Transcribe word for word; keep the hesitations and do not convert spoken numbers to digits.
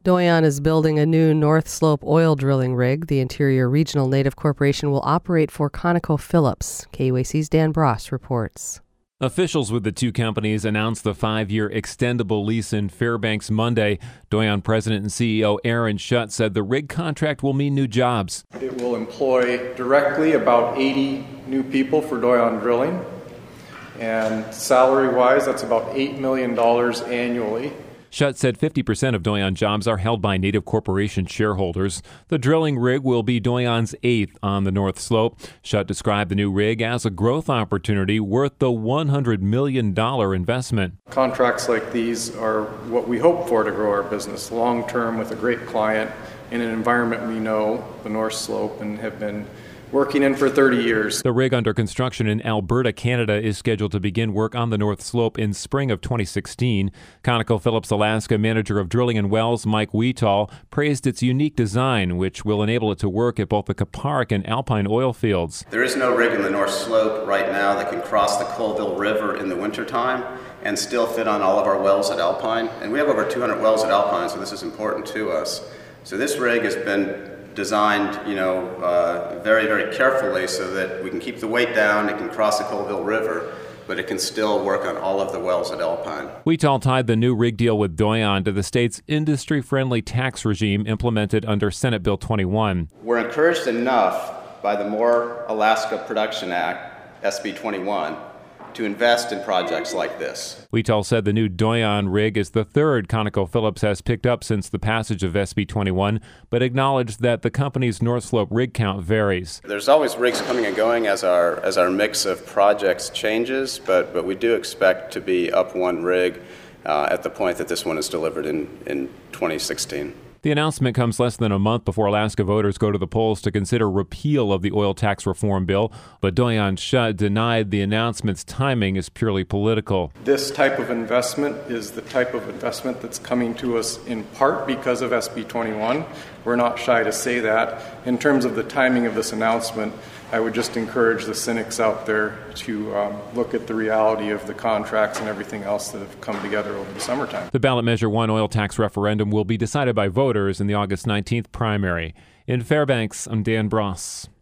Doyon is building a new North Slope oil drilling rig. The Interior Regional Native Corporation will operate for ConocoPhillips. K U A C's Dan Bross reports. Officials with the two companies announced the five-year extendable lease in Fairbanks Monday. Doyon President and C E O Aaron Schutt said the rig contract will mean new jobs. It will employ directly about eighty new people for Doyon Drilling. And salary-wise, that's about eight million dollars annually. Schutt said fifty percent of Doyon jobs are held by Native Corporation shareholders. The drilling rig will be Doyon's eighth on the North Slope. Schutt described the new rig as a growth opportunity worth the one hundred million dollars investment. Contracts like these are what we hope for to grow our business long-term with a great client in an environment we know, the North Slope, and have been working in for thirty years. The rig under construction in Alberta, Canada, is scheduled to begin work on the North Slope in spring of twenty sixteen. ConocoPhillips Alaska Manager of Drilling and Wells, Mike Wheatall, praised its unique design, which will enable it to work at both the Kuparuk and Alpine oil fields. There is no rig in the North Slope right now that can cross the Colville River in the wintertime and still fit on all of our wells at Alpine. And we have over two hundred wells at Alpine, so this is important to us. So this rig has been designed, you know, uh, very, very carefully so that we can keep the weight down, it can cross the Colville River, but it can still work on all of the wells at Alpine. Wheatall tied the new rig deal with Doyon to the state's industry-friendly tax regime implemented under Senate Bill twenty-one. We're encouraged enough by the More Alaska Production Act, S B twenty-one, to invest in projects like this. Wheatall said the new Doyon rig is the third ConocoPhillips has picked up since the passage of S B twenty-one, but acknowledged that the company's North Slope rig count varies. There's always rigs coming and going as our as our mix of projects changes, but, but we do expect to be up one rig uh, at the point that this one is delivered in, in twenty sixteen. The announcement comes less than a month before Alaska voters go to the polls to consider repeal of the oil tax reform bill, but Doyon Schutt denied the announcement's timing is purely political. This type of investment is the type of investment that's coming to us in part because of S B twenty-one. We're not shy to say that. In terms of the timing of this announcement, I would just encourage the cynics out there to um, look at the reality of the contracts and everything else that have come together over the summertime. The ballot measure one oil tax referendum will be decided by voters in the August nineteenth primary. In Fairbanks, I'm Dan Bross.